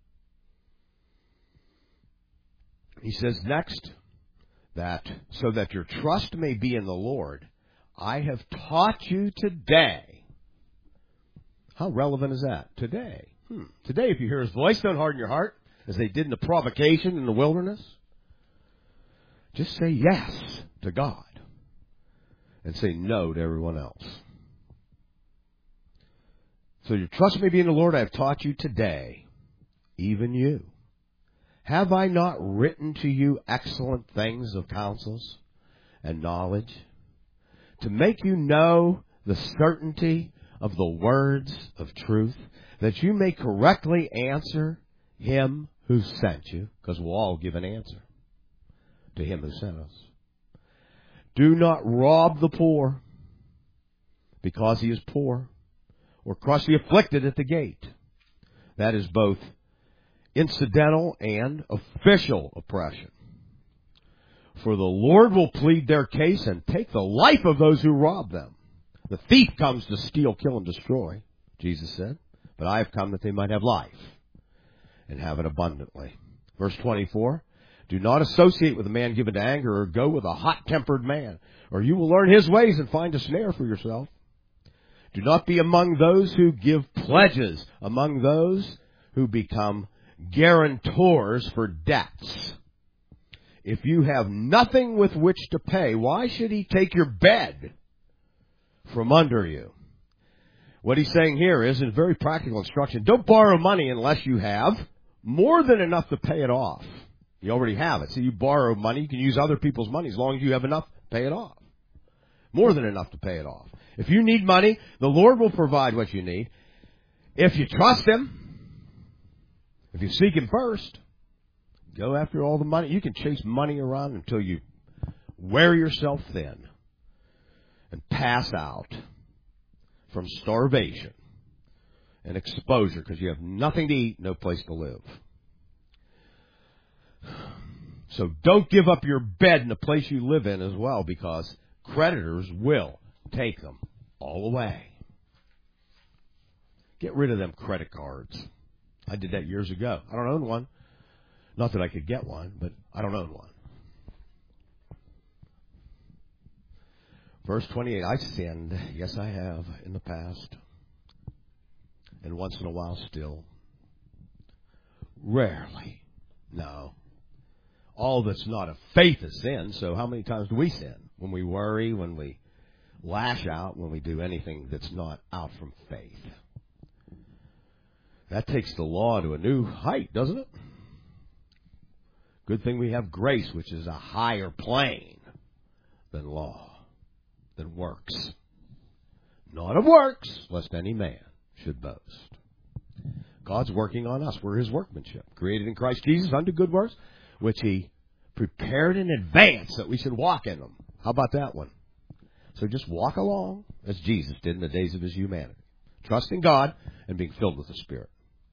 He says next that so that your trust may be in the Lord, I have taught you today. How relevant is that? Today. Hmm. Today, if you hear his voice, don't harden your heart, as they did in the provocation in the wilderness. Just say yes to God and say no to everyone else. So your trust may be in the Lord. I have taught you today, even you, Have I not written to you excellent things of counsels and knowledge, to make you know the certainty of the words of truth, that you may correctly answer him who sent you? Because we'll all give an answer to him who sent us. Do not rob the poor because he is poor, or crush the afflicted at the gate. That is both incidental and official oppression. For the Lord will plead their case and take the life of those who rob them. The thief comes to steal, kill, and destroy, Jesus said, but I have come that they might have life and have it abundantly. Verse twenty-four, do not associate with a man given to anger, or go with a hot-tempered man, or you will learn his ways and find a snare for yourself. Do not be among those who give pledges, among those who become guarantors for debts. If you have nothing with which to pay, why should he take your bed from under you? What he's saying here is, in very practical instruction, don't borrow money unless you have more than enough to pay it off. You already have it. So you borrow money, you can use other people's money as long as you have enough to pay it off. More than enough to pay it off. If you need money, the Lord will provide what you need. If you trust him, if you seek him first, go after all the money. You can chase money around until you wear yourself thin and pass out from starvation and exposure because you have nothing to eat, no place to live. So don't give up your bed and the place you live in as well, because creditors will take them all away. Get rid of them credit cards. I did that years ago. I don't own one. Not that I could get one, but I don't own one. Verse twenty-eight, I sinned. Yes, I have in the past. And once in a while still. Rarely. No. All that's not of faith is sin. So how many times do we sin? When we worry, when we lash out, when we do anything that's not out from faith. That takes the law to a new height, doesn't it? Good thing we have grace, which is a higher plane than law, than works. Not of works, lest any man should boast. God's working on us. We're his workmanship, created in Christ Jesus unto good works, which he prepared in advance that we should walk in them. How about that one? So just walk along as Jesus did in the days of his humanity, trusting God and being filled with the Spirit.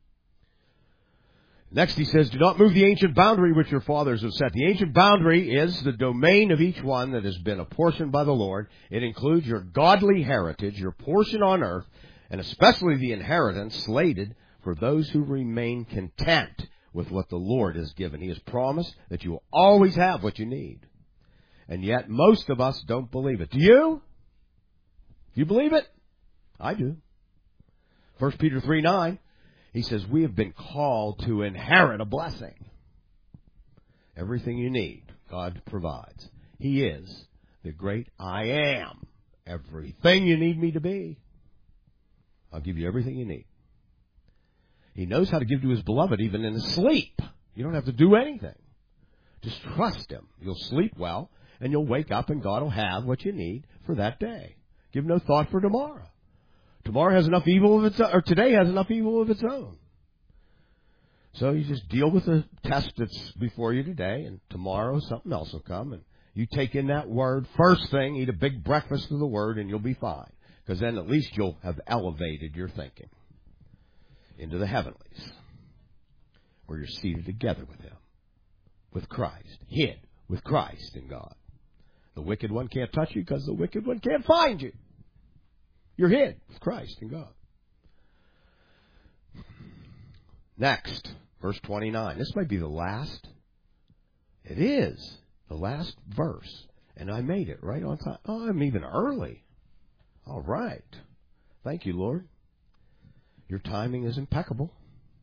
Next he says, do not move the ancient boundary which your fathers have set. The ancient boundary is the domain of each one that has been apportioned by the Lord. It includes your godly heritage, your portion on earth, and especially the inheritance slated for those who remain content with what the Lord has given. He has promised that you will always have what you need. And yet most of us don't believe it. Do you? Do you believe it? I do. First Peter three nine. He says, we have been called to inherit a blessing. Everything you need, God provides. He is the great I am. Everything you need me to be. I'll give you everything you need. He knows how to give to his beloved even in his sleep. You don't have to do anything. Just trust him. You'll sleep well, and you'll wake up, and God will have what you need for that day. Give no thought for tomorrow. Tomorrow has enough evil of its own, or today has enough evil of its own. So you just deal with the test that's before you today, and tomorrow something else will come, and you take in that word first thing, eat a big breakfast of the word, and you'll be fine. Because then at least you'll have elevated your thinking into the heavenlies, where you're seated together with him, with Christ, hid with Christ in God. The wicked one can't touch you because the wicked one can't find you. You're hid with Christ in God. Next, verse twenty-nine. This might be the last. It is the last verse. And I made it right on time. Oh, I'm even early. All right. Thank you, Lord. Your timing is impeccable.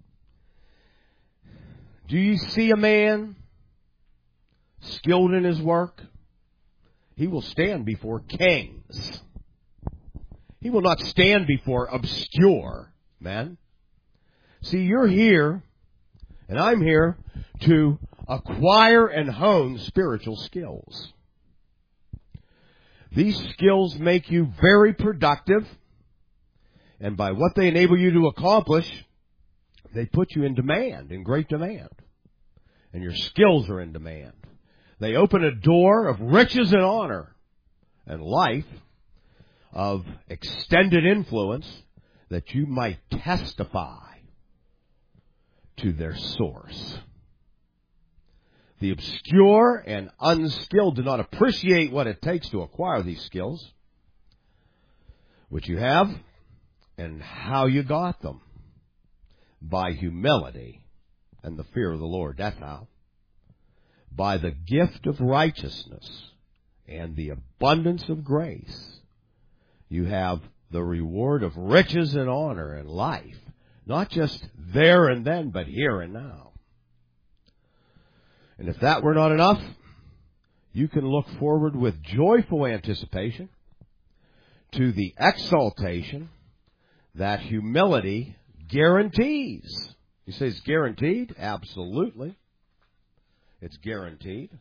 Do you see a man skilled in his work? He will stand before kings. He will not stand before obscure men. See, you're here And I'm here to acquire and hone spiritual skills. These skills make you very productive, and by what they enable you to accomplish, they put you in demand, in great demand. And your skills are in demand. They open a door of riches and honor and life, of extended influence, that you might testify to their source. The obscure and unskilled do not appreciate what it takes to acquire these skills, which you have, and how you got them. By humility and the fear of the Lord. That's how. By the gift of righteousness and the abundance of grace, you have the reward of riches and honor and life. Not just there and then, but here and now. And if that were not enough, you can look forward with joyful anticipation to the exaltation that humility guarantees. You say it's guaranteed? Absolutely. It's guaranteed.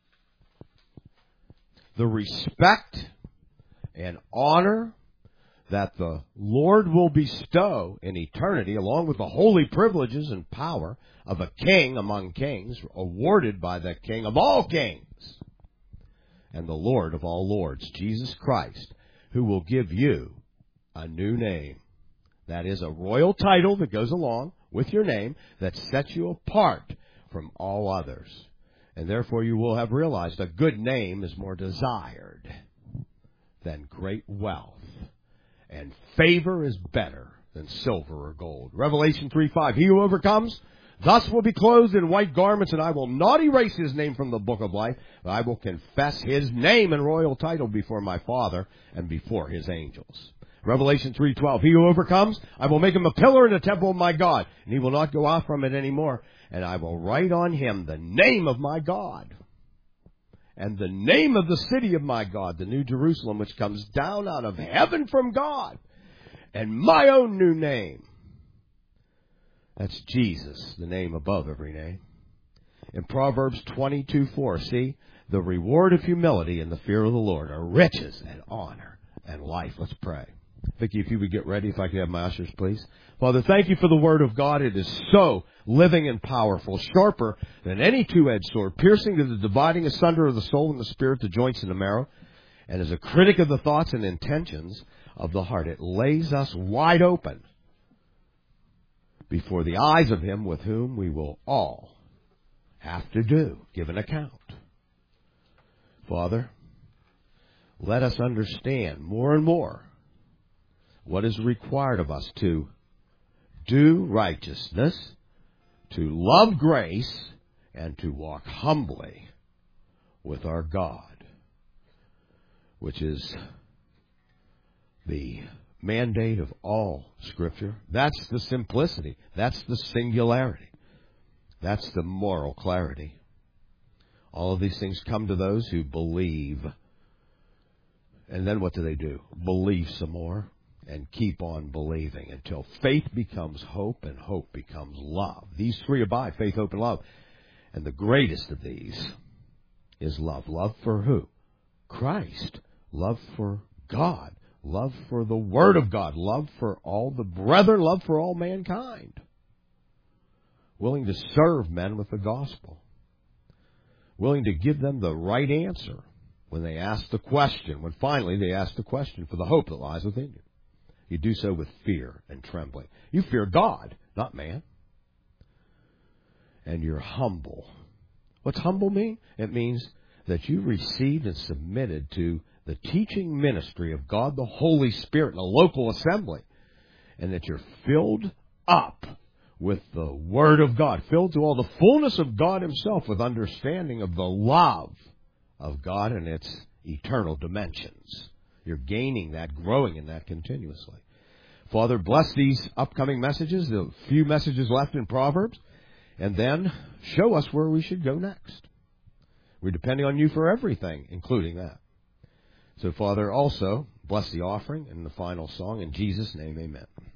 The respect and honor that the Lord will bestow in eternity, along with the holy privileges and power of a king among kings, awarded by the King of all kings and the Lord of all lords, Jesus Christ, who will give you a new name. That is a royal title that goes along with your name that sets you apart from all others. And therefore you will have realized a good name is more desired than great wealth. And favor is better than silver or gold. Revelation three five. He who overcomes thus will be clothed in white garments, and I will not erase his name from the book of life, but I will confess his name and royal title before my Father and before his angels. Revelation three twelve. He who overcomes, I will make him a pillar in the temple of my God, and he will not go out from it anymore. And I will write on him the name of my God, and the name of the city of my God, the New Jerusalem, which comes down out of heaven from God, and my own new name. That's Jesus, the name above every name. In Proverbs twenty-two four, see, the reward of humility and the fear of the Lord are riches and honor and life. Let's pray. Vicki, if you would get ready, if I could have my ushers, please. Father, thank you for the Word of God. It is so living and powerful, sharper than any two-edged sword, piercing to the dividing asunder of the soul and the spirit, the joints and the marrow, and as a critic of the thoughts and intentions of the heart. It lays us wide open before the eyes of Him with whom we will all have to do, give an account. Father, let us understand more and more what is required of us to do righteousness, to love grace, and to walk humbly with our God, which is the mandate of all Scripture. That's the simplicity. That's the singularity. That's the moral clarity. All of these things come to those who believe. And then what do they do? Believe some more. And keep on believing until faith becomes hope and hope becomes love. These three abide, faith, hope, and love. And the greatest of these is love. Love for who? Christ. Love for God. Love for the Word of God. Love for all the brethren. Love for all mankind. Willing to serve men with the gospel. Willing to give them the right answer when they ask the question. When finally they ask the question for the hope that lies within you. You do so with fear and trembling. You fear God, not man. And you're humble. What's humble mean? It means that you received and submitted to the teaching ministry of God the Holy Spirit in a local assembly. And that you're filled up with the Word of God. Filled to all the fullness of God Himself with understanding of the love of God and its eternal dimensions. You're gaining that, growing in that continuously. Father, bless these upcoming messages, the few messages left in Proverbs, and then show us where we should go next. We're depending on you for everything, including that. So, Father, also bless the offering and the final song. In Jesus' name, amen.